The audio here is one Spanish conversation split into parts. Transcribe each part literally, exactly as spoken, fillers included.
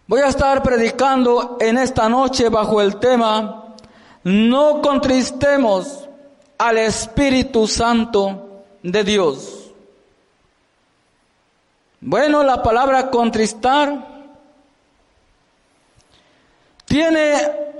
Voy a estar predicando en esta noche bajo el tema: no contristemos al Espíritu Santo de Dios. Bueno, la palabra contristar tiene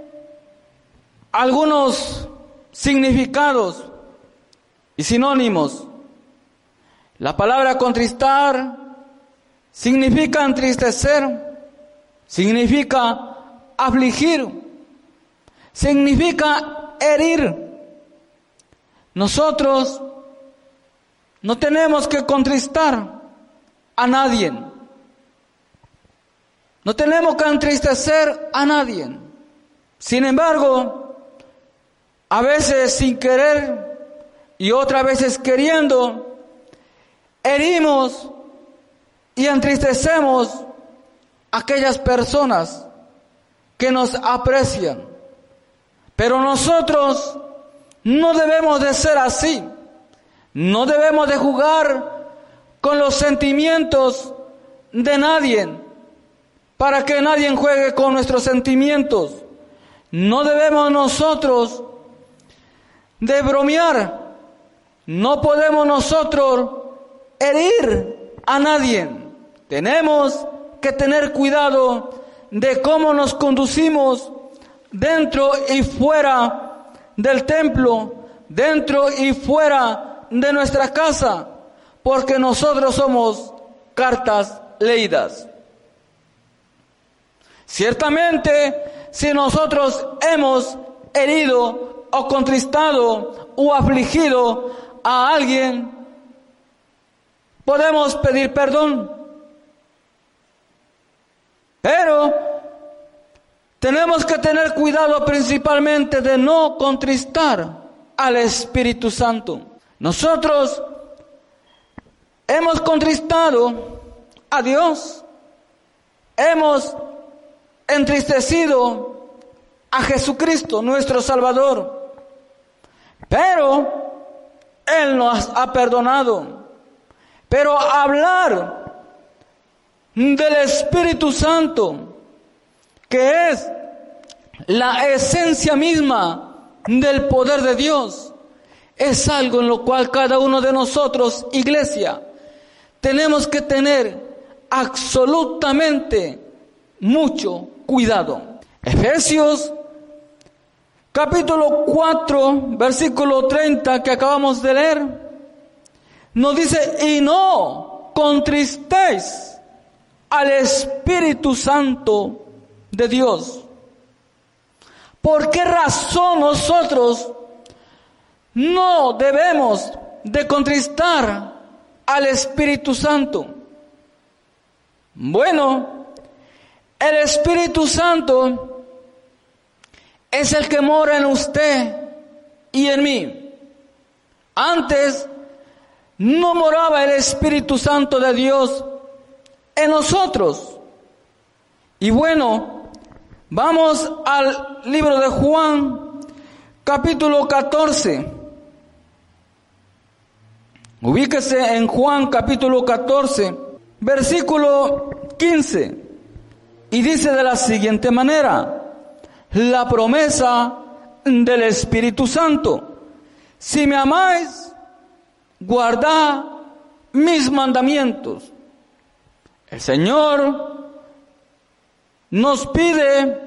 algunos significados y sinónimos. La palabra contristar significa entristecer, significa afligir, significa herir. Nosotros no tenemos que contristar a nadie. No tenemos que entristecer a nadie. Sin embargo, a veces sin querer y otras veces queriendo, herimos y entristecemos a aquellas personas que nos aprecian. Pero nosotros no debemos de ser así. No debemos de jugar con los sentimientos de nadie, para que nadie juegue con nuestros sentimientos. No debemos nosotros de bromear. No podemos nosotros herir a nadie. Tenemos que tener cuidado de cómo nos conducimos dentro y fuera del templo, dentro y fuera de nuestra casa, porque nosotros somos cartas leídas. Ciertamente, si nosotros hemos herido o contristado o afligido a alguien, podemos pedir perdón. Pero tenemos que tener cuidado principalmente de no contristar al Espíritu Santo. Nosotros hemos contristado a Dios, hemos entristecido a Jesucristo, nuestro Salvador, pero Él nos ha perdonado. Pero hablar del Espíritu Santo, que es la esencia misma del poder de Dios, es algo en lo cual cada uno de nosotros, iglesia, tenemos que tener absolutamente mucho cuidado. Efesios capítulo cuatro, versículo treinta, que acabamos de leer, nos dice: y no contristéis al Espíritu Santo de Dios. ¿Por qué razón nosotros no debemos de contristar al Espíritu Santo? Bueno, el Espíritu Santo es el que mora en usted y en mí. Antes no moraba el Espíritu Santo de Dios en nosotros. Y bueno, vamos al libro de Juan, capítulo catorce. Ubíquese en Juan, capítulo catorce, versículo quince. Y dice de la siguiente manera: la promesa del Espíritu Santo. Si me amáis, guardad mis mandamientos. El Señor nos pide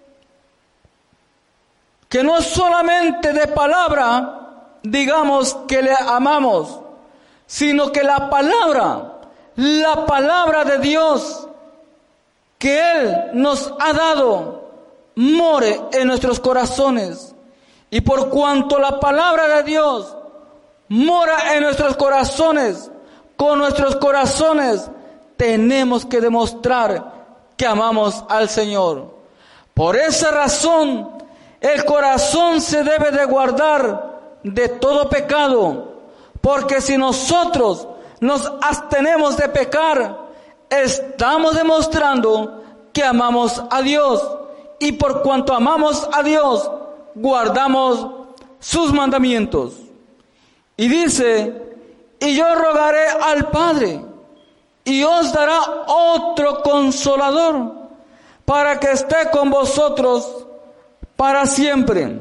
que no solamente de palabra digamos que le amamos, sino que la palabra, la palabra de Dios que Él nos ha dado, more en nuestros corazones. Y por cuanto la palabra de Dios mora en nuestros corazones, con nuestros corazones tenemos que demostrar que amamos al Señor. Por esa razón, el corazón se debe de guardar de todo pecado, porque si nosotros nos abstenemos de pecar, estamos demostrando que amamos a Dios, y por cuanto amamos a Dios, guardamos sus mandamientos. Y dice: y yo rogaré al Padre, y os dará otro consolador, para que esté con vosotros para siempre.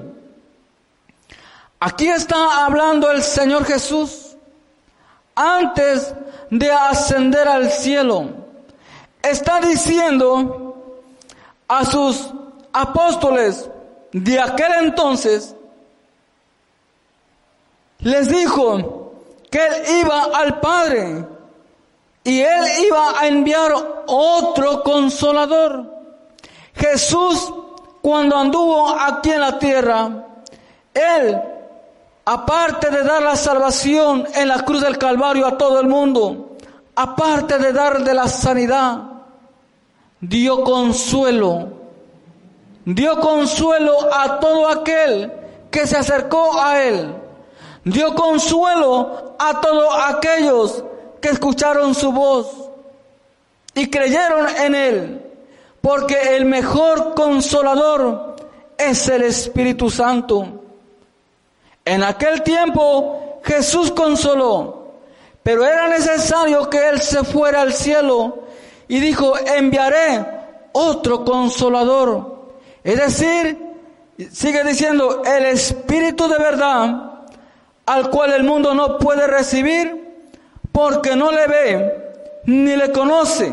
Aquí está hablando el Señor Jesús antes de ascender al cielo. Está diciendo a sus apóstoles de aquel entonces, les dijo que Él iba al Padre y Él iba a enviar otro consolador. Jesús, cuando anduvo aquí en la tierra, Él, aparte de dar la salvación en la cruz del Calvario a todo el mundo, aparte de dar de la sanidad, dio consuelo. Dio consuelo a todo aquel que se acercó a Él. Dio consuelo a todos aquellos que escucharon su voz y creyeron en Él, porque el mejor consolador es el Espíritu Santo. En aquel tiempo Jesús consoló, pero era necesario que Él se fuera al cielo y dijo: enviaré otro consolador. Es decir, sigue diciendo, el Espíritu de verdad, al cual el mundo no puede recibir porque no le ve ni le conoce.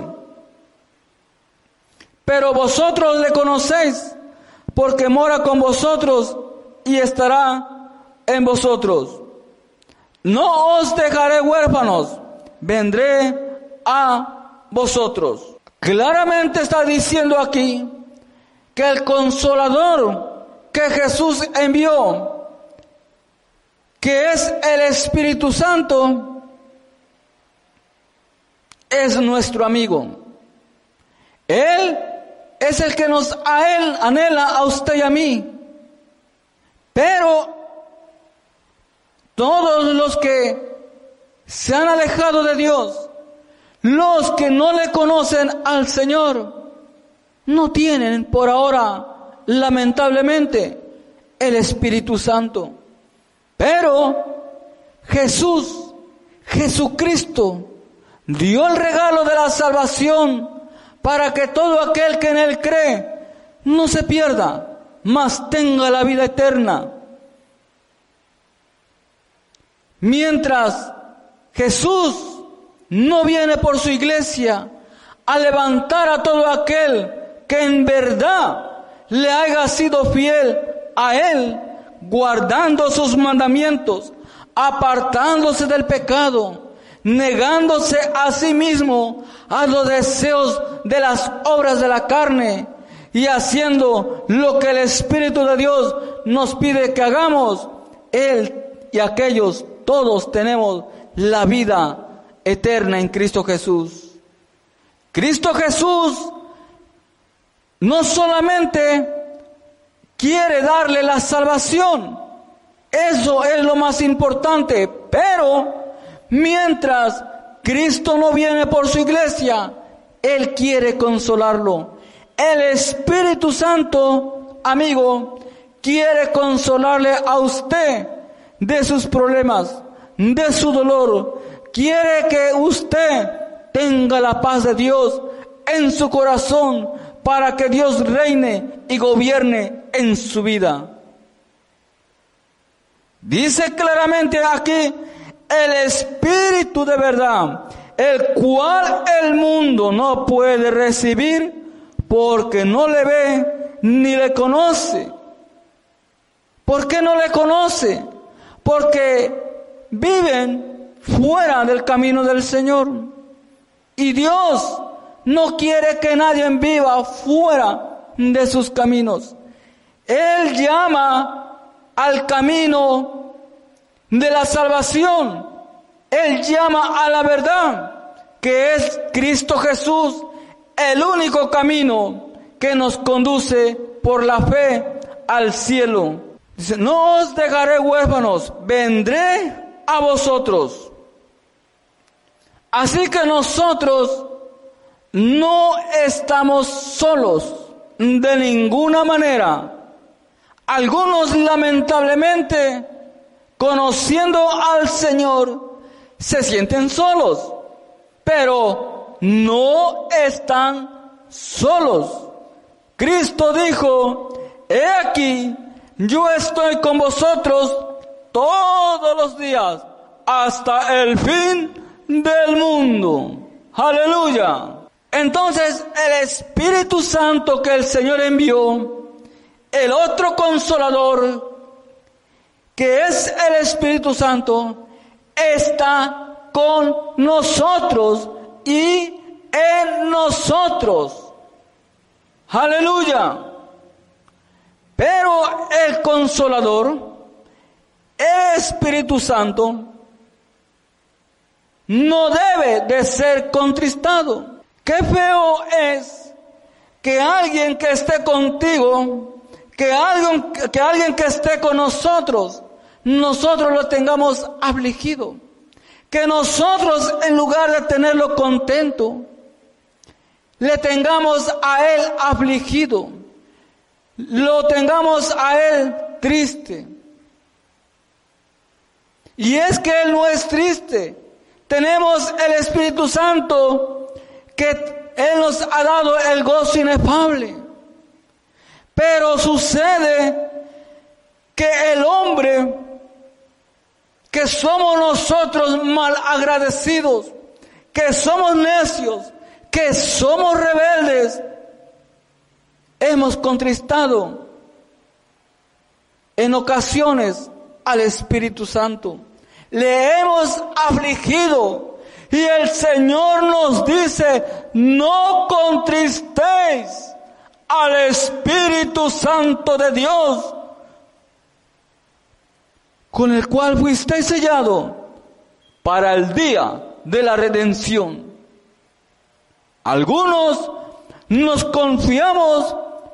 Pero vosotros le conocéis porque mora con vosotros y estará en vosotros. No os dejaré huérfanos, vendré a vosotros. Claramente está diciendo aquí que el Consolador que Jesús envió, que es el Espíritu Santo, es nuestro amigo. Él es el que nos a él anhela a usted y a mí. Pero todos los que se han alejado de Dios, los que no le conocen al Señor, no tienen por ahora, lamentablemente, el Espíritu Santo. Pero Jesús, Jesucristo, dio el regalo de la salvación para que todo aquel que en Él cree no se pierda, mas tenga la vida eterna. Mientras Jesús no viene por su iglesia a levantar a todo aquel que en verdad le haya sido fiel a Él, guardando sus mandamientos, apartándose del pecado, negándose a sí mismo a los deseos de las obras de la carne y haciendo lo que el Espíritu de Dios nos pide que hagamos, Él y aquellos, todos tenemos la vida eterna en Cristo Jesús. Cristo Jesús no solamente quiere darle la salvación, eso es lo más importante, pero mientras Cristo no viene por su iglesia, Él quiere consolarlo. El Espíritu Santo, amigo, quiere consolarle a usted de sus problemas, de su dolor. Quiere que usted tenga la paz de Dios en su corazón para que Dios reine y gobierne en su vida. Dice claramente aquí, el Espíritu de verdad, el cual el mundo no puede recibir porque no le ve ni le conoce. ¿Por qué no le conoce? Porque viven fuera del camino del Señor. Y Dios no quiere que nadie viva fuera de sus caminos. Él llama al camino de la salvación. Él llama a la verdad, que es Cristo Jesús, el único camino que nos conduce por la fe al cielo. Dice, no os dejaré huérfanos, vendré a vosotros. Así que nosotros no estamos solos de ninguna manera. Algunos lamentablemente, conociendo al Señor, se sienten solos, pero no están solos. Cristo dijo, he aquí, yo estoy con vosotros todos los días hasta el fin del mundo. Aleluya. Entonces el Espíritu Santo que el Señor envió, el otro consolador, que es el Espíritu Santo, está con nosotros y en nosotros. Aleluya. Pero el consolador, el Espíritu Santo, no debe de ser contristado. Qué feo es que alguien que esté contigo, que alguien, que alguien que esté con nosotros, nosotros lo tengamos afligido. Que nosotros, en lugar de tenerlo contento, le tengamos a él afligido, lo tengamos a él triste. Y es que él no es triste. Tenemos el Espíritu Santo que él nos ha dado el gozo inefable. Pero sucede que el hombre, que somos nosotros mal agradecidos, que somos necios, que somos rebeldes, hemos contristado en ocasiones al Espíritu Santo. Le hemos afligido y el Señor nos dice, no contristéis al Espíritu Santo de Dios, con el cual fuisteis sellados para el día de la redención. Algunos nos confiamos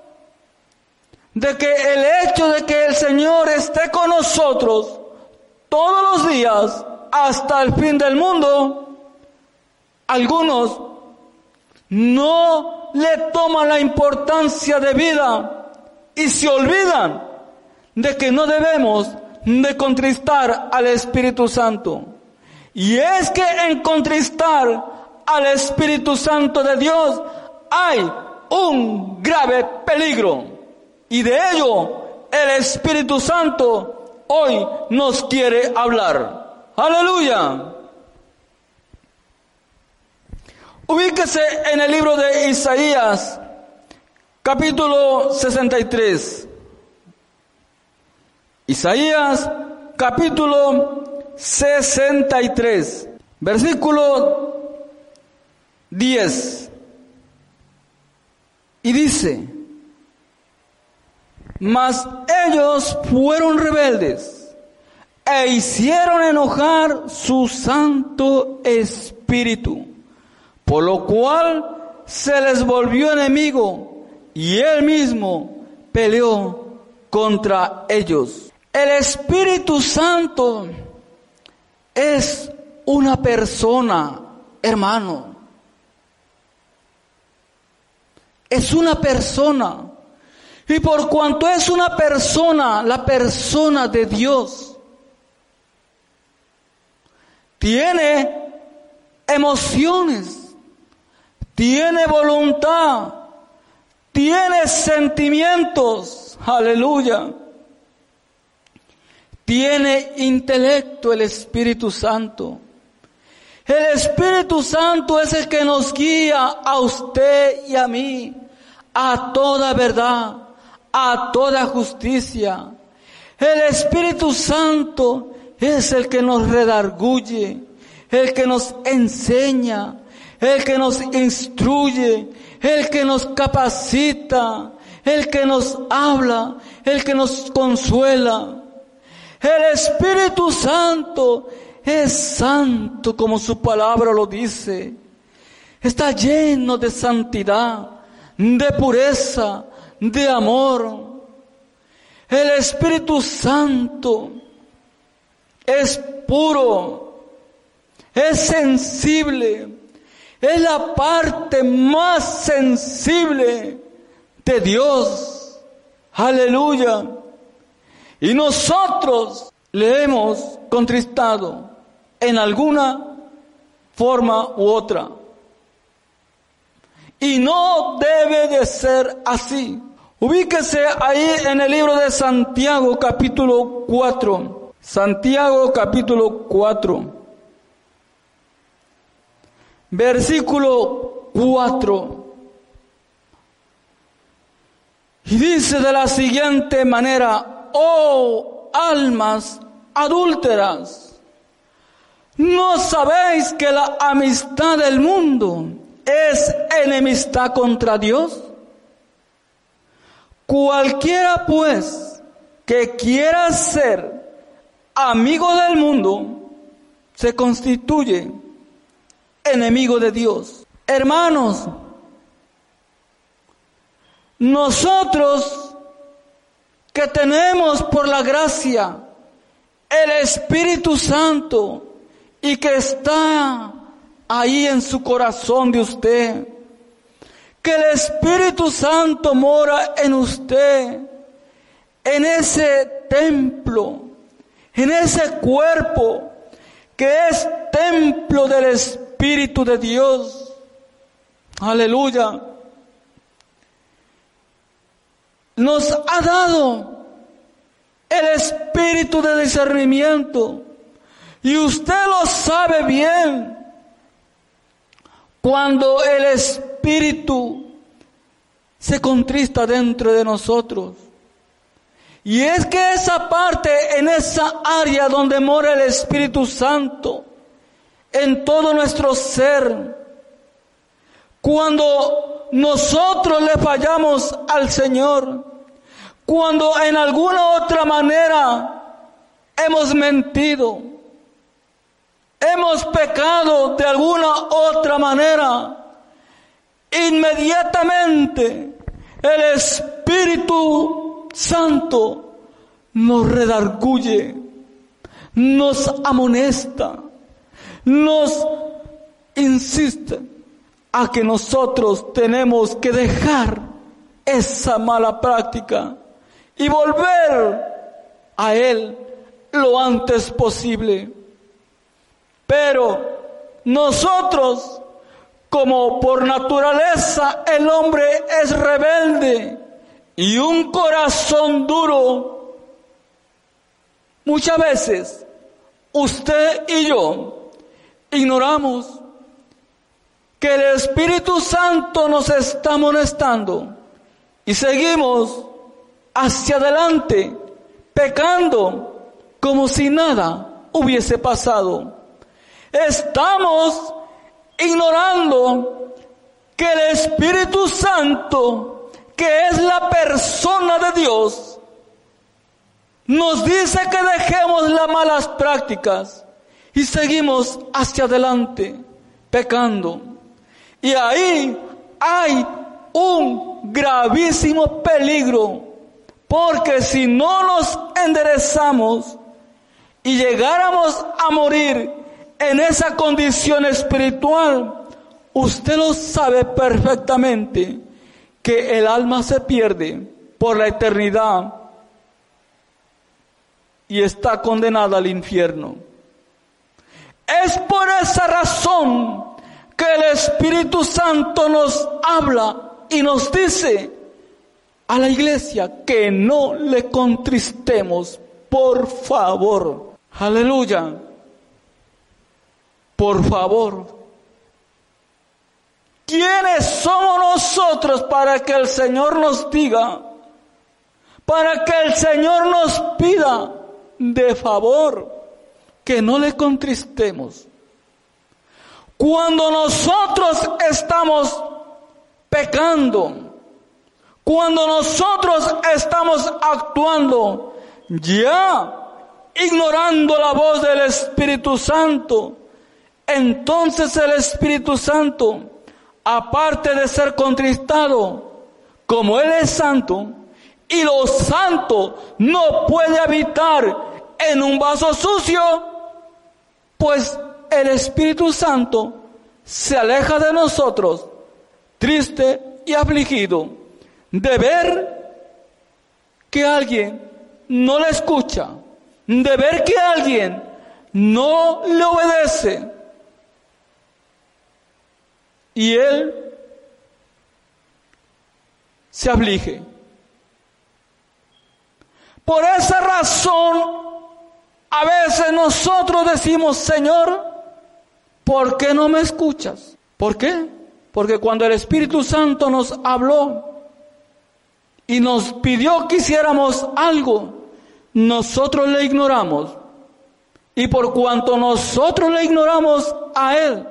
de que el hecho de que el Señor esté con nosotros todos los días hasta el fin del mundo, algunos no le toman la importancia de vida y se olvidan de que no debemos de contristar al Espíritu Santo. Y es que en contristar al Espíritu Santo de Dios hay un grave peligro. Y de ello el Espíritu Santo hoy nos quiere hablar. Aleluya. Ubíquese en el libro de Isaías, capítulo sesenta y tres. Isaías, capítulo sesenta y tres, versículo diez. Y dice, mas ellos fueron rebeldes e hicieron enojar su Santo Espíritu, por lo cual se les volvió enemigo y él mismo peleó contra ellos. El Espíritu Santo es una persona, hermano. Es una persona. Y por cuanto es una persona, la persona de Dios, tiene emociones, tiene voluntad, tiene sentimientos, aleluya. Tiene intelecto el Espíritu Santo. El Espíritu Santo es el que nos guía a usted y a mí a toda verdad, a toda justicia. El Espíritu Santo es el que nos redarguye, el que nos enseña, el que nos instruye, el que nos capacita, el que nos habla, el que nos consuela. El Espíritu Santo es santo como su palabra lo dice. Está lleno de santidad, de pureza, de amor. El Espíritu Santo es puro, es sensible, es la parte más sensible de Dios. Aleluya. Y nosotros le hemos contristado en alguna forma u otra. Y no debe de ser así. Ubíquese ahí en el libro de Santiago capítulo cuatro. Santiago capítulo cuatro. Versículo cuatro. Y dice de la siguiente manera: oh almas adúlteras, ¿no sabéis que la amistad del mundo es enemistad contra Dios? Cualquiera pues que quiera ser amigo del mundo se constituye enemigo de Dios. Hermanos, nosotros que tenemos por la gracia el Espíritu Santo y que está ahí en su corazón de usted, que el Espíritu Santo mora en usted, en ese templo, en ese cuerpo que es templo del Espíritu de Dios. Aleluya. Nos ha dado el espíritu de discernimiento. Y usted lo sabe bien. Cuando el Espíritu se contrista dentro de nosotros. Y es que esa parte, en esa área donde mora el Espíritu Santo, en todo nuestro ser, cuando nosotros le fallamos al Señor, cuando en alguna otra manera hemos mentido, hemos pecado de alguna otra manera, inmediatamente el Espíritu Santo nos redarguye, nos amonesta, nos insiste a que nosotros tenemos que dejar esa mala práctica y volver a Él lo antes posible. Pero nosotros, como por naturaleza el hombre es rebelde y un corazón duro, muchas veces usted y yo ignoramos que el Espíritu Santo nos está amonestando y seguimos hacia adelante pecando como si nada hubiese pasado. Estamos ignorando que el Espíritu Santo, que es la persona de Dios, nos dice que dejemos las malas prácticas y seguimos hacia adelante pecando. Y ahí hay un gravísimo peligro, porque si no nos enderezamos y llegáramos a morir en esa condición espiritual, usted lo sabe perfectamente, que el alma se pierde por la eternidad y está condenada al infierno. Es por esa razón que el Espíritu Santo nos habla y nos dice a la iglesia que no le contristemos, por favor. Aleluya. Por favor. ¿Quiénes somos nosotros para que el Señor nos diga, para que el Señor nos pida de favor que no le contristemos? Cuando nosotros estamos pecando, cuando nosotros estamos actuando ya ignorando la voz del Espíritu Santo, entonces el Espíritu Santo, aparte de ser contristado, como Él es santo, y lo santo no puede habitar en un vaso sucio, pues el Espíritu Santo se aleja de nosotros, triste y afligido, de ver que alguien no le escucha, de ver que alguien no le obedece. Y Él se aflige. Por esa razón, a veces nosotros decimos, Señor, ¿por qué no me escuchas? ¿Por qué? Porque cuando el Espíritu Santo nos habló y nos pidió que hiciéramos algo, nosotros le ignoramos. Y por cuanto nosotros le ignoramos a Él,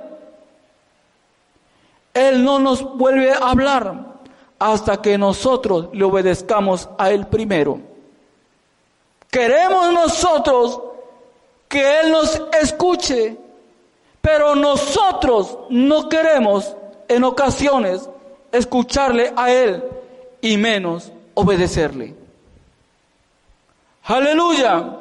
Él no nos vuelve a hablar hasta que nosotros le obedezcamos a Él primero. Queremos nosotros que Él nos escuche, pero nosotros no queremos en ocasiones escucharle a Él y menos obedecerle. Aleluya.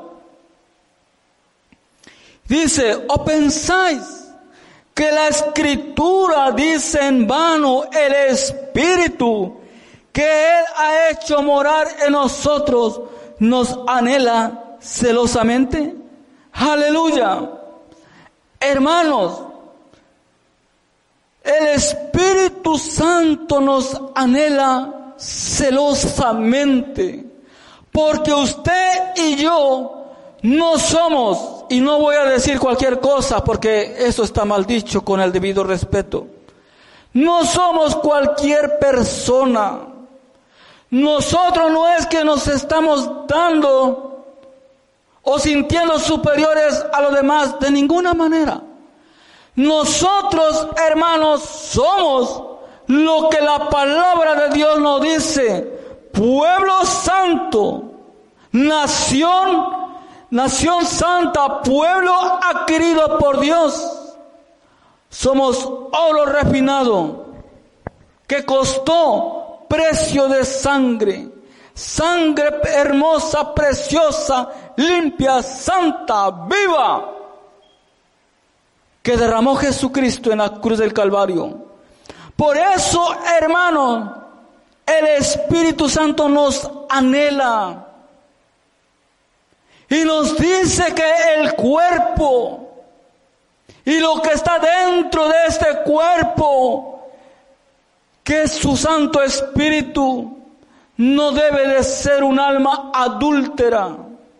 Dice, ¿o pensáis que la Escritura dice en vano el Espíritu que Él ha hecho morar en nosotros nos anhela celosamente? Aleluya. Hermanos, el Espíritu Santo nos anhela celosamente, porque usted y yo no somos, y no voy a decir cualquier cosa porque eso está mal dicho con el debido respeto, no somos cualquier persona. Nosotros no es que nos estamos dando o sintiendo superiores a los demás, de ninguna manera. Nosotros, hermanos, somos lo que la palabra de Dios nos dice: pueblo santo, nación, nación santa, pueblo adquirido por Dios. Somos oro refinado, que costó precio de sangre, sangre hermosa, preciosa, limpia, santa, viva, que derramó Jesucristo en la cruz del Calvario. Por eso, hermanos, el Espíritu Santo nos anhela y nos dice que el cuerpo y lo que está dentro de este cuerpo, que es su Santo Espíritu, no debe de ser un alma adúltera.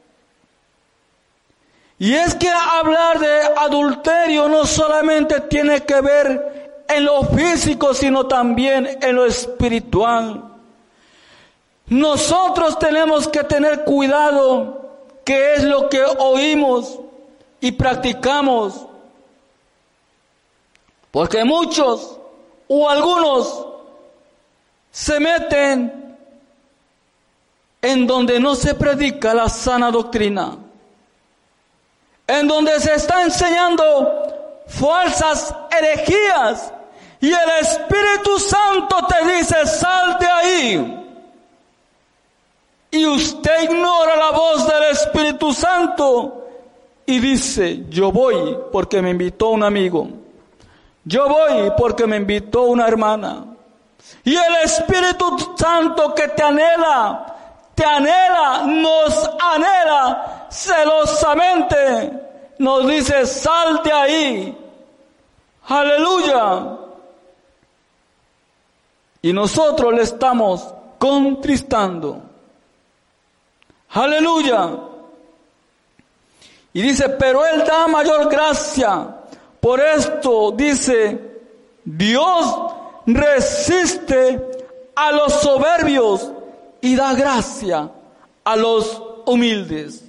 Y es que hablar de adulterio no solamente tiene que ver en lo físico, sino también en lo espiritual. Nosotros tenemos que tener cuidado qué es lo que oímos y practicamos, porque muchos o algunos se meten en donde no se predica la sana doctrina, en donde se está enseñando falsas herejías, y el Espíritu Santo te dice: sal de ahí. Y usted ignora la voz del Espíritu Santo y dice: yo voy porque me invitó un amigo, yo voy porque me invitó una hermana. Y el Espíritu Santo que te anhela, te anhela, nos anhela celosamente, nos dice: sal de ahí. Aleluya. Y nosotros le estamos contristando. Aleluya. Y dice: pero Él da mayor gracia. Por esto dice: Dios resiste a los soberbios y da gracia a los humildes.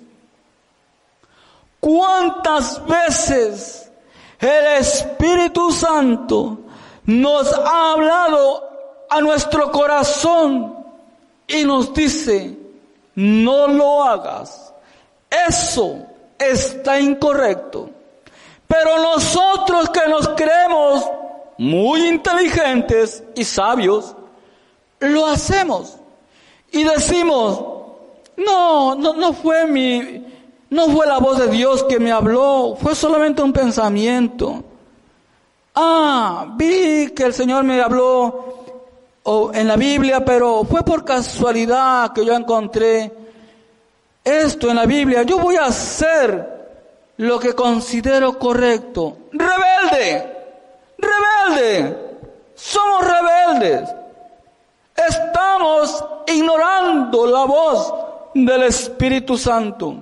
¿Cuántas veces el Espíritu Santo nos ha hablado a nuestro corazón y nos dice: no lo hagas, eso está incorrecto? Pero nosotros, que nos creemos muy inteligentes y sabios, lo hacemos y decimos: no, no, no fue mi, no fue la voz de Dios que me habló, fue solamente un pensamiento. Ah, vi que el Señor me habló o en la Biblia, pero fue por casualidad que yo encontré esto en la Biblia. Yo voy a hacer lo que considero correcto. Rebelde, rebelde, somos rebeldes. Estamos estamos ignorando la voz del Espíritu Santo.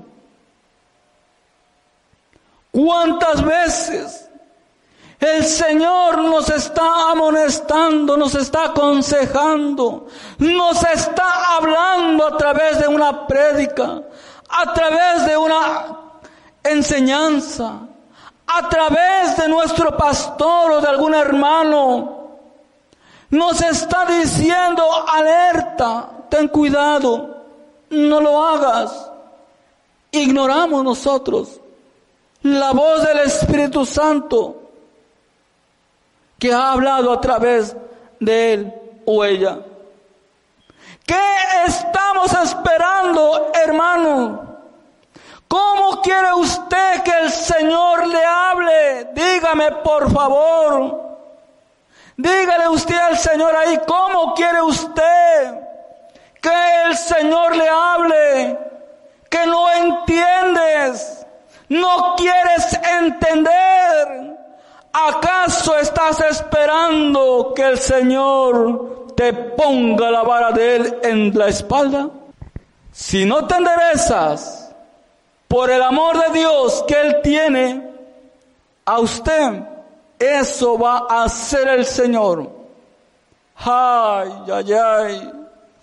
¿Cuántas veces el Señor nos está amonestando, nos está aconsejando, nos está hablando a través de una prédica, a través de una enseñanza, a través de nuestro pastor o de algún hermano? Nos está diciendo: alerta, ten cuidado, no lo hagas. Ignoramos nosotros la voz del Espíritu Santo que ha hablado a través de él o ella. ¿Qué estamos esperando, hermano? ¿Cómo quiere usted que el Señor le hable? Dígame, por favor. Dígale usted al Señor ahí, ¿cómo quiere usted que el Señor le hable? Que no entiendes, no quieres entender. ¿Acaso estás esperando que el Señor te ponga la vara de Él en la espalda? Si no te enderezas por el amor de Dios que Él tiene a usted, eso va a hacer el Señor. Ay, ay, ay.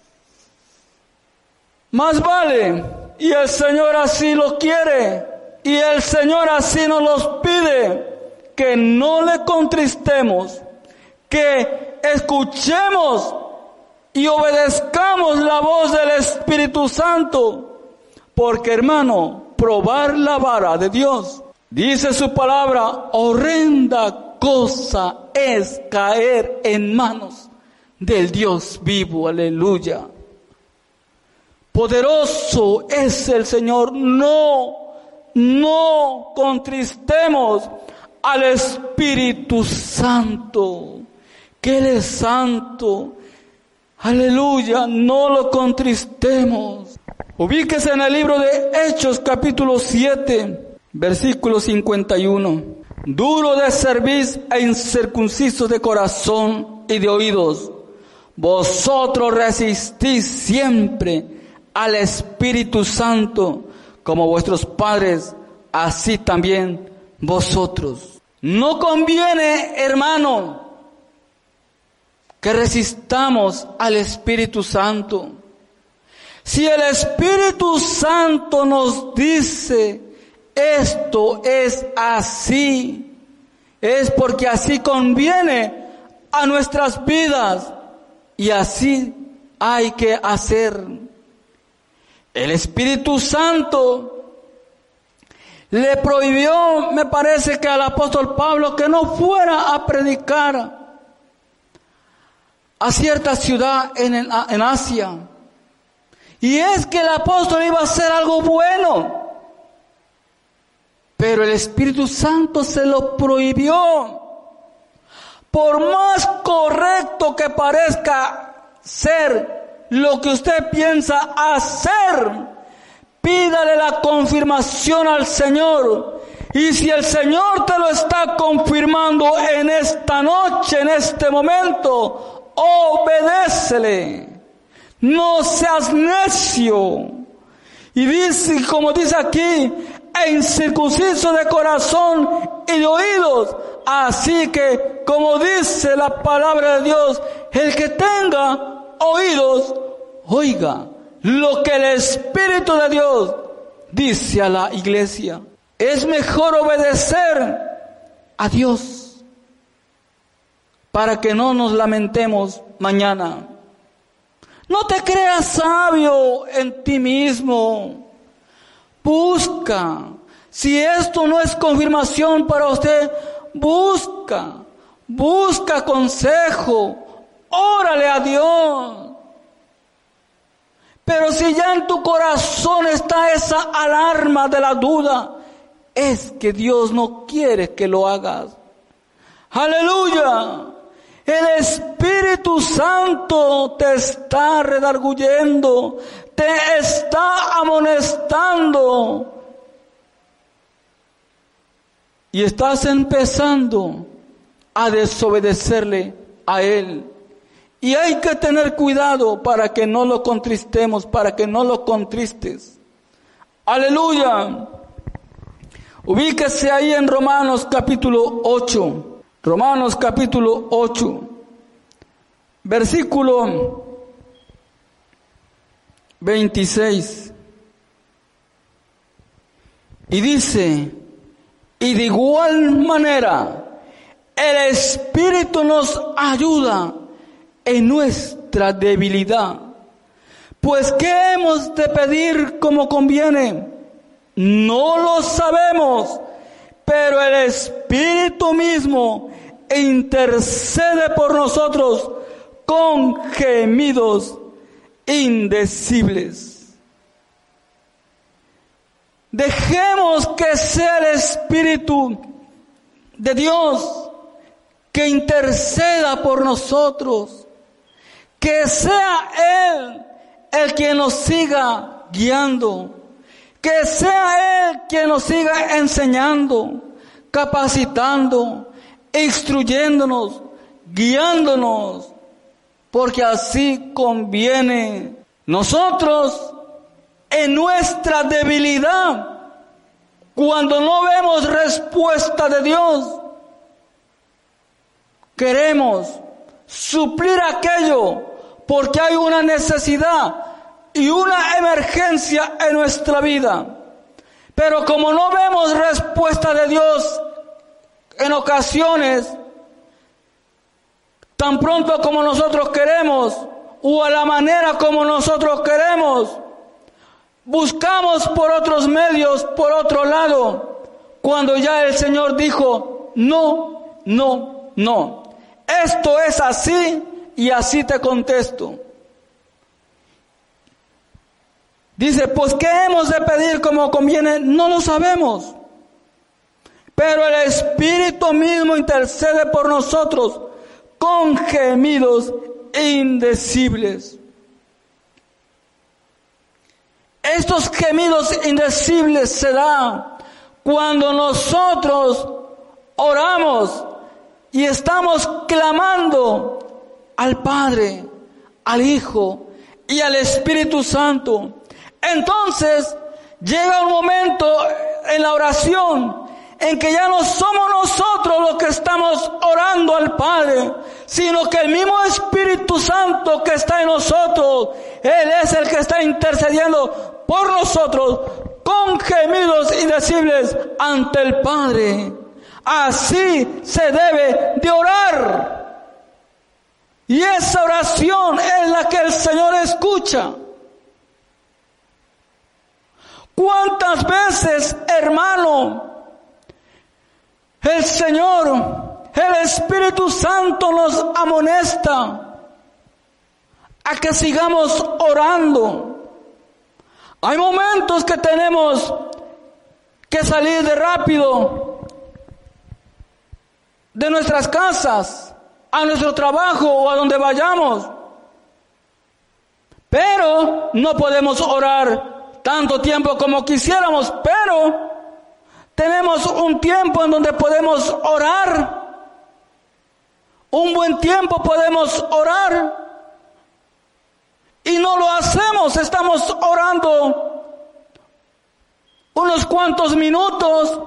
Más vale, y el Señor así lo quiere, y el Señor así nos los pide, que no le contristemos, que escuchemos y obedezcamos la voz del Espíritu Santo, porque, hermano, probar la vara de Dios, dice su palabra, horrenda cosa es caer en manos del Dios vivo, aleluya. Poderoso es el Señor. No, no contristemos al Espíritu Santo, que Él es santo, aleluya, no lo contristemos. Ubíquese en el libro de Hechos capítulo siete, versículo cincuenta y uno. Duro de cerviz e incircuncisos de corazón y de oídos, vosotros resistís siempre al Espíritu Santo, como vuestros padres, así también vosotros. No conviene, hermano, que resistamos al Espíritu Santo. Si el Espíritu Santo nos dice, esto es así, es porque así conviene a nuestras vidas y así hay que hacer. El Espíritu Santo le prohibió, me parece que al apóstol Pablo, que no fuera a predicar a cierta ciudad en, en Asia. Y es que el apóstol iba a hacer algo bueno, pero el Espíritu Santo se lo prohibió. Por más correcto que parezca ser lo que usted piensa hacer, pídale la confirmación al Señor. Y si el Señor te lo está confirmando en esta noche, en este momento, obedécele. No seas necio. Y dice, como dice aquí, e incircunciso de corazón y de oídos. Así que, como dice la palabra de Dios, el que tenga oídos, oiga lo que el Espíritu de Dios dice a la iglesia. Es mejor obedecer a Dios para que no nos lamentemos mañana. No te creas sabio en ti mismo. Busca. Si esto no es confirmación para usted, busca. Busca consejo. Órale a Dios. Pero si ya en tu corazón está esa alarma de la duda, es que Dios no quiere que lo hagas. ¡Aleluya! El Espíritu Santo te está redarguyendo, te está amonestando. Y estás empezando a desobedecerle a Él. Y hay que tener cuidado para que no lo contristemos, para que no lo contristes. Aleluya. Ubíquese ahí en Romanos capítulo ocho. Romanos capítulo ocho. Versículo veintiséis. Y dice, y de igual manera, el Espíritu nos ayuda en nuestra debilidad. Pues ¿qué hemos de pedir como conviene? No lo sabemos, pero el Espíritu mismo intercede por nosotros con gemidos indecibles. Dejemos que sea el Espíritu de Dios que interceda por nosotros. Que sea Él el que nos siga guiando. Que sea Él quien nos siga enseñando, capacitando, instruyéndonos, guiándonos. Porque así conviene. Nosotros, en nuestra debilidad, cuando no vemos respuesta de Dios, queremos suplir aquello porque hay una necesidad y una emergencia en nuestra vida. Pero como no vemos respuesta de Dios en ocasiones, tan pronto como nosotros queremos o a la manera como nosotros queremos, buscamos por otros medios, por otro lado, cuando ya el Señor dijo, no, no, no. Esto es así y así te contesto. Dice, pues ¿qué hemos de pedir como conviene? No lo sabemos. Pero el Espíritu mismo intercede por nosotros con gemidos indecibles. Estos gemidos indecibles se dan cuando nosotros oramos y estamos clamando al Padre, al Hijo y al Espíritu Santo. Entonces llega un momento en la oración en que ya no somos nosotros los que estamos orando al Padre, sino que el mismo Espíritu Santo que está en nosotros, Él es el que está intercediendo por nosotros con gemidos indecibles ante el Padre. Así se debe de orar. Y esa oración es la que el Señor escucha. ¿Cuántas veces, hermano, el Señor, el Espíritu Santo nos amonesta a que sigamos orando? Hay momentos que tenemos que salir de rápido de nuestras casas, a nuestro trabajo o a donde vayamos. Pero no podemos orar tanto tiempo como quisiéramos, pero tenemos un tiempo en donde podemos orar. Un buen tiempo podemos orar. Y no lo hacemos, estamos orando unos cuantos minutos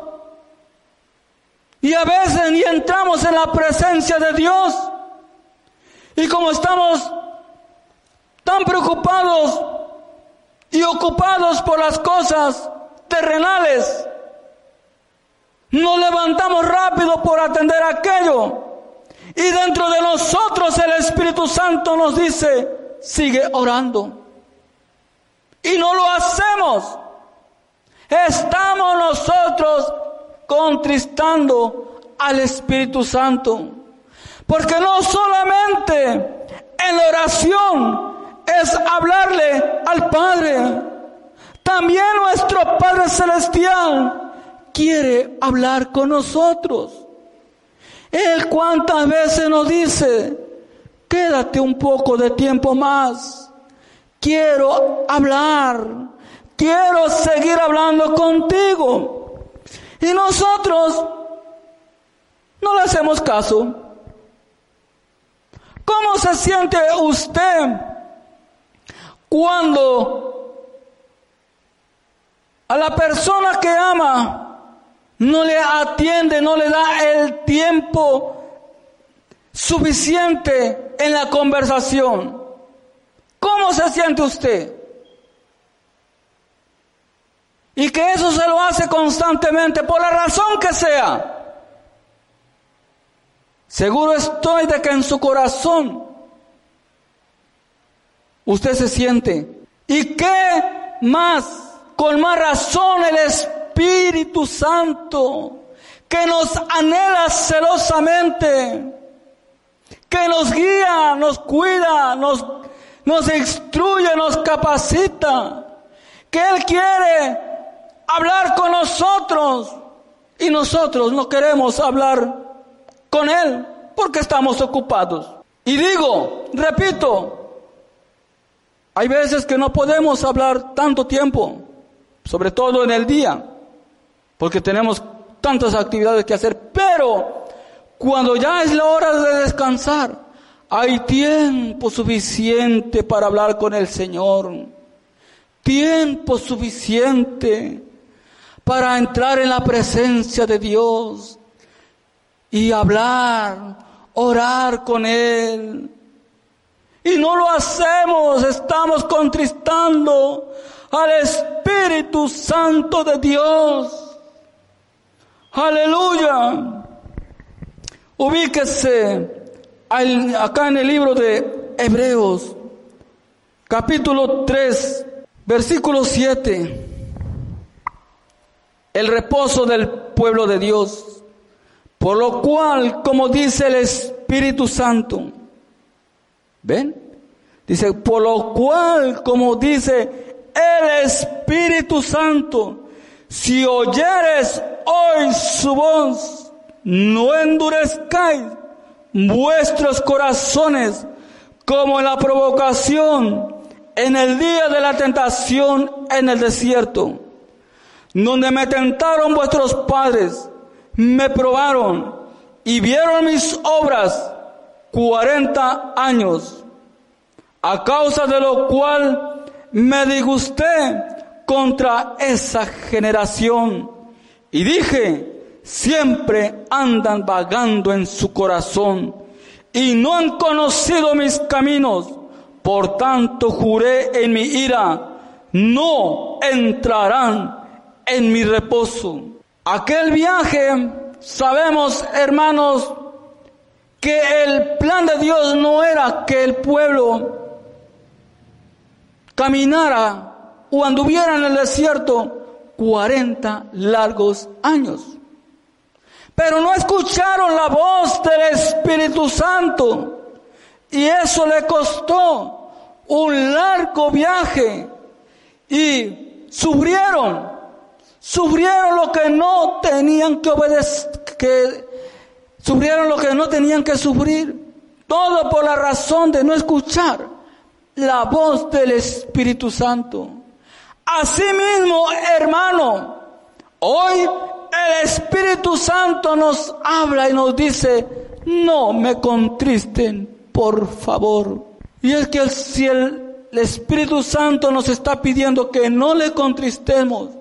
y a veces ni entramos en la presencia de Dios. Y como estamos tan preocupados y ocupados por las cosas terrenales, nos levantamos rápido por atender aquello. Y dentro de nosotros el Espíritu Santo nos dice, sigue orando. Y no lo hacemos. Estamos nosotros contristando al Espíritu Santo. Porque no solamente en la oración es hablarle al Padre. También nuestro Padre Celestial quiere hablar con nosotros. Él cuántas veces nos dice, quédate un poco de tiempo más. Quiero hablar. Quiero seguir hablando contigo. Y nosotros no le hacemos caso. ¿Cómo se siente usted cuando a la persona que ama no le atiende, no le da el tiempo suficiente en la conversación? ¿Cómo se siente usted? Y que eso se lo hace constantemente, por la razón que sea. Seguro estoy de que en su corazón usted se siente. ¿Y qué más? Con más razón el Espíritu Santo, que nos anhela celosamente, que nos guía, nos cuida, nos, nos instruye, nos capacita, que Él quiere hablar con nosotros y nosotros no queremos hablar con Él porque estamos ocupados. Y digo, repito, hay veces que no podemos hablar tanto tiempo, sobre todo en el día, porque tenemos tantas actividades que hacer, pero cuando ya es la hora de descansar, hay tiempo suficiente para hablar con el Señor, tiempo suficiente para entrar en la presencia de Dios y hablar, orar con Él. Y no lo hacemos, estamos contristando al Espíritu Santo de Dios. Aleluya. Ubíquese acá en el libro de Hebreos, capítulo tres, versículo siete. El reposo del pueblo de Dios, por lo cual, como dice el Espíritu Santo, ¿ven? Dice, por lo cual, como dice el Espíritu Santo, si oyeres hoy su voz, no endurezcáis vuestros corazones como en la provocación en el día de la tentación en el desierto, donde me tentaron vuestros padres, me probaron y vieron mis obras cuarenta años, a causa de lo cual me disgusté contra esa generación y dije, siempre andan vagando en su corazón y no han conocido mis caminos, por tanto juré en mi ira, no entrarán en mi reposo. Aquel viaje, sabemos, hermanos, que el plan de Dios no era que el pueblo caminara o anduviera en el desierto cuarenta largos años. Pero no escucharon la voz del Espíritu Santo y eso le costó un largo viaje y sufrieron. Sufrieron lo que no tenían que obedecer, que sufrieron lo que no tenían que sufrir. Todo por la razón de no escuchar la voz del Espíritu Santo. Asimismo, hermano, hoy el Espíritu Santo nos habla y nos dice, no me contristen, por favor. Y es que si el, el Espíritu Santo nos está pidiendo que no le contristemos,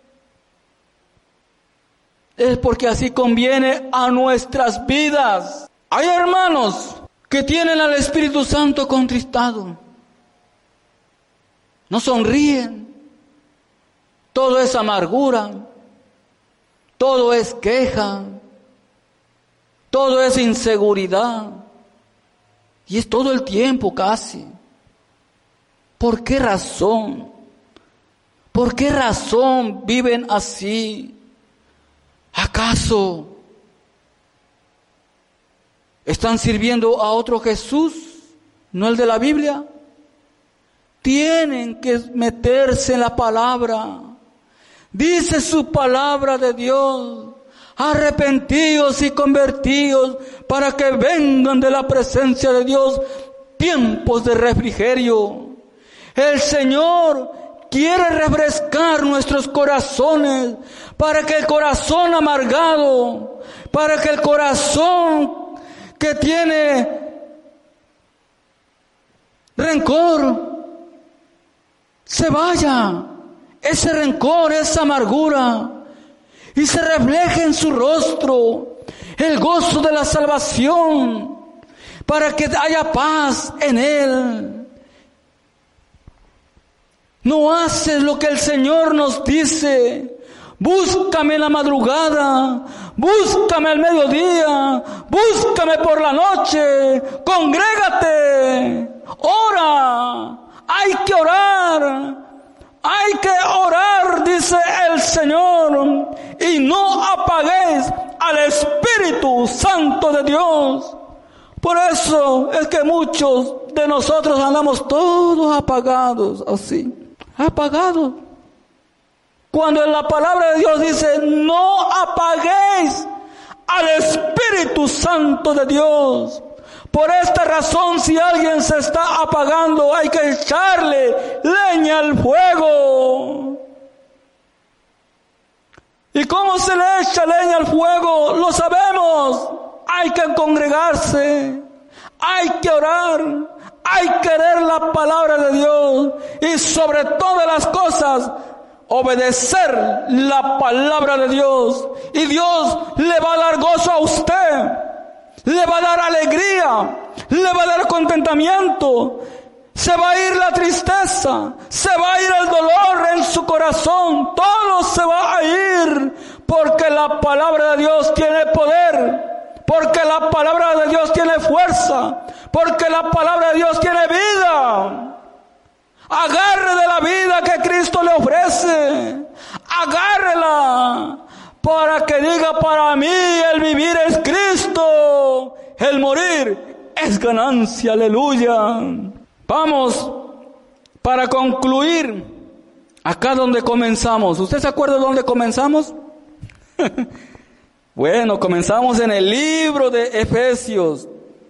es porque así conviene a nuestras vidas. Hay hermanos que tienen al Espíritu Santo contristado, no sonríen, todo es amargura, todo es queja, todo es inseguridad, y es todo el tiempo casi. ¿Por qué razón? ¿Por qué razón viven así? ¿Acaso están sirviendo a otro Jesús, no el de la Biblia? Tienen que meterse en la palabra. Dice su palabra de Dios, arrepentidos y convertidos para que vengan de la presencia de Dios tiempos de refrigerio. El Señor quiere refrescar nuestros corazones para que el corazón amargado, para que el corazón que tiene rencor se vaya, ese rencor, esa amargura, y se refleje en su rostro el gozo de la salvación, para que haya paz en él. No haces lo que el Señor nos dice: búscame en la madrugada, búscame al mediodía, búscame por la noche, congrégate, ora, hay que orar, hay que orar, dice el Señor, y no apaguéis al Espíritu Santo de Dios. Por eso es que muchos de nosotros andamos todos apagados, así, apagados. Cuando en la palabra de Dios dice: no apaguéis al Espíritu Santo de Dios. Por esta razón, si alguien se está apagando, hay que echarle leña al fuego. ¿Y cómo se le echa leña al fuego? Lo sabemos. Hay que congregarse, hay que orar, hay que leer la palabra de Dios, y sobre todas las cosas, obedecer la palabra de Dios, y Dios le va a dar gozo a usted, le va a dar alegría, le va a dar contentamiento, se va a ir la tristeza, se va a ir el dolor en su corazón, todo se va a ir, porque la palabra de Dios tiene poder, porque la palabra de Dios tiene fuerza, porque la palabra de Dios tiene vida. Agarre de la vida que Cristo le ofrece, agárrela, para que diga: para mí el vivir es Cristo, el morir es ganancia. Aleluya. Vamos, para concluir, acá donde comenzamos. ¿Usted se acuerda de dónde comenzamos? Bueno, comenzamos en el libro de Efesios.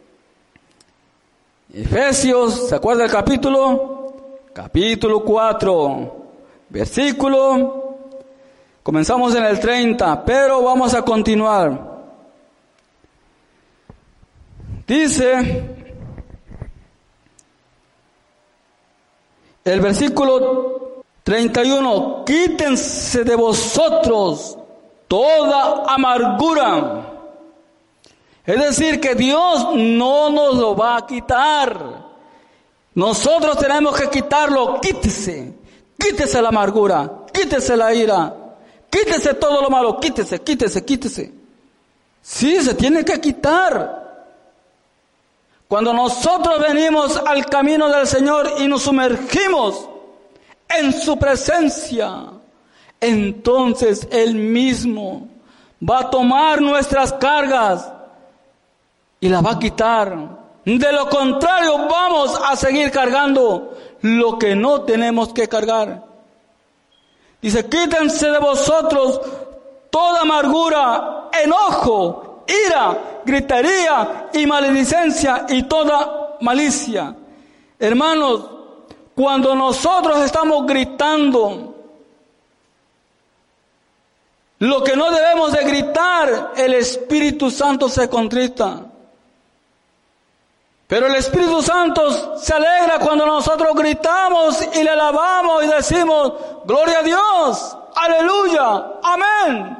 Efesios, ¿se acuerda del capítulo? Capítulo cuatro, versículo. Comenzamos en el treinta, pero vamos a continuar. Dice el versículo treinta y uno: quítense de vosotros toda amargura. Es decir, que Dios no nos lo va a quitar. Nosotros tenemos que quitarlo. Quítese, quítese la amargura, quítese la ira, quítese todo lo malo, quítese, quítese, quítese. Sí, se tiene que quitar. Cuando nosotros venimos al camino del Señor y nos sumergimos en su presencia, entonces Él mismo va a tomar nuestras cargas y las va a quitar. De lo contrario, vamos a seguir cargando lo que no tenemos que cargar. Dice: quítense de vosotros toda amargura, enojo, ira, gritería y maledicencia y toda malicia. Hermanos, cuando nosotros estamos gritando lo que no debemos de gritar, el Espíritu Santo se contrista. Pero el Espíritu Santo se alegra cuando nosotros gritamos y le alabamos y decimos: gloria a Dios, aleluya, amén.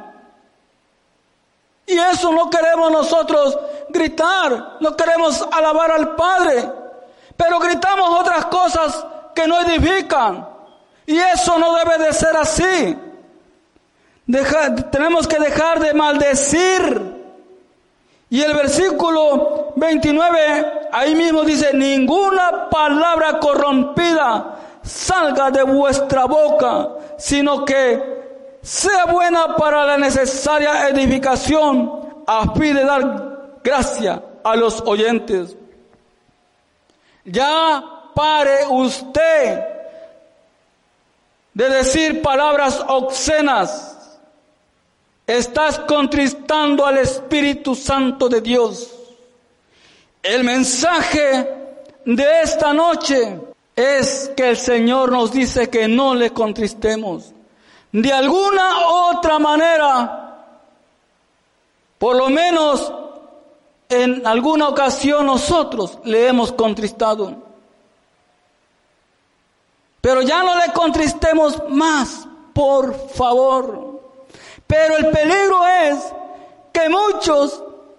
Y eso no queremos nosotros gritar, no queremos alabar al Padre, pero gritamos otras cosas que no edifican, y eso no debe de ser así. Deja, tenemos que dejar de maldecir. Y el versículo veintinueve, ahí mismo dice: ninguna palabra corrompida salga de vuestra boca, sino que sea buena para la necesaria edificación, a fin de dar gracia a los oyentes. Ya pare usted de decir palabras obscenas. Estás contristando al Espíritu Santo de Dios. El mensaje de esta noche es que el Señor nos dice que no le contristemos. De alguna otra manera, por lo menos en alguna ocasión nosotros le hemos contristado. Pero ya no le contristemos más, por favor. Pero el peligro es que muchos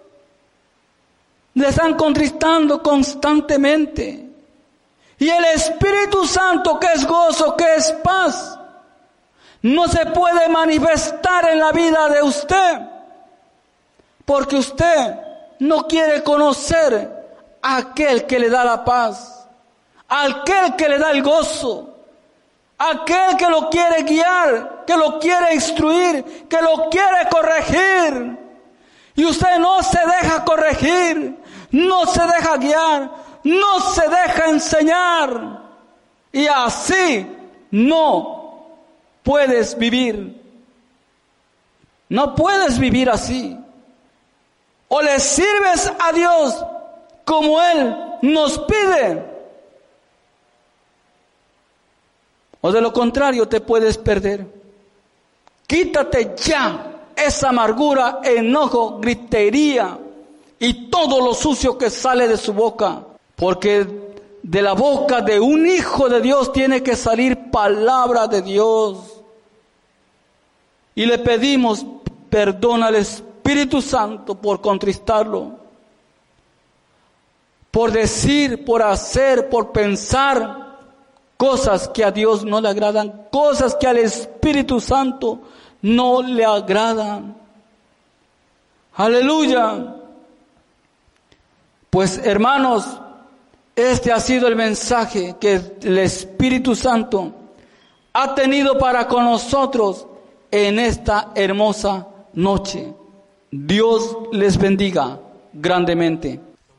le están contristando constantemente. Y el Espíritu Santo, que es gozo, que es paz, no se puede manifestar en la vida de usted, porque usted no quiere conocer a aquel que le da la paz, a aquel que le da el gozo, a aquel que lo quiere guiar, que lo quiere instruir, que lo quiere corregir. Y usted no se deja corregir, no se deja guiar, no se deja enseñar. Y así no puedes vivir. No puedes vivir así. O le sirves a Dios como Él nos pide, o de lo contrario te puedes perder. Quítate ya esa amargura, enojo, gritería y todo lo sucio que sale de su boca, porque de la boca de un hijo de Dios tiene que salir palabra de Dios. Y le pedimos perdón al Espíritu Santo por contristarlo, por decir, por hacer, por pensar cosas que a Dios no le agradan, cosas que al Espíritu Santo no le agradan. Aleluya. Pues hermanos, este ha sido el mensaje que el Espíritu Santo ha tenido para con nosotros en esta hermosa noche. Dios les bendiga grandemente.